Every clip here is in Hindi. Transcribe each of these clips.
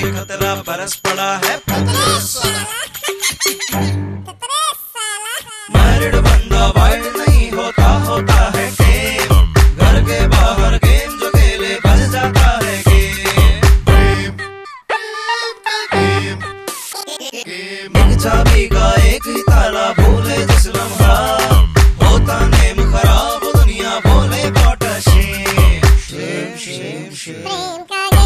तुझे खतरा बरस पड़ा है। मैरिड बंदा वाइड नहीं होता, होता है गेम। घर के बाहर गेम जो खेले बज जाता है गेम। एक चाबी का एक ही ताला, भूले जिस लम्हा होता नेम खराब, दुनिया बोले what a shame. Shame shame shame.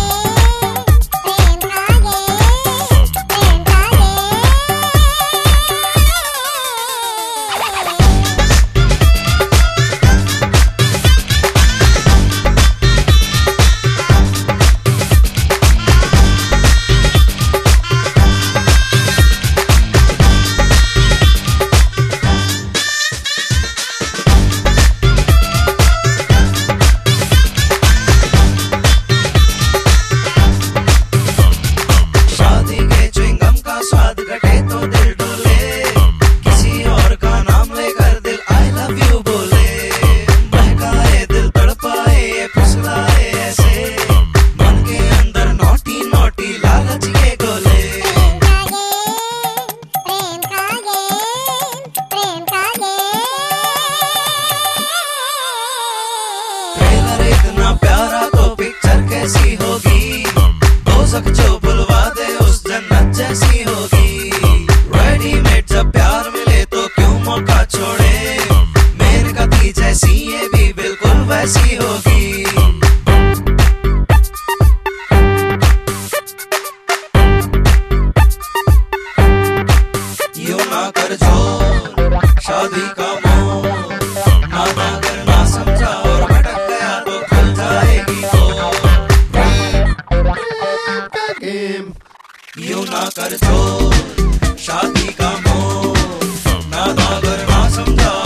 इतना प्यारा तो पिक्चर कैसी होगी, दोज़ख जो बुलवा दे उस जन्नत जैसी होगी। रेडीमेड जब प्यार मिले तो क्यों मौका छोड़े, मेरे कभी जैसी ये भी बिल्कुल वैसी होगी। यूं ना कर जोर शादी का मोह, ना अगर ना समझा और भटक गया तो खुल जाएगी गेम। यूं ना कर जोर शादी का मोह, ना अगर ना समझा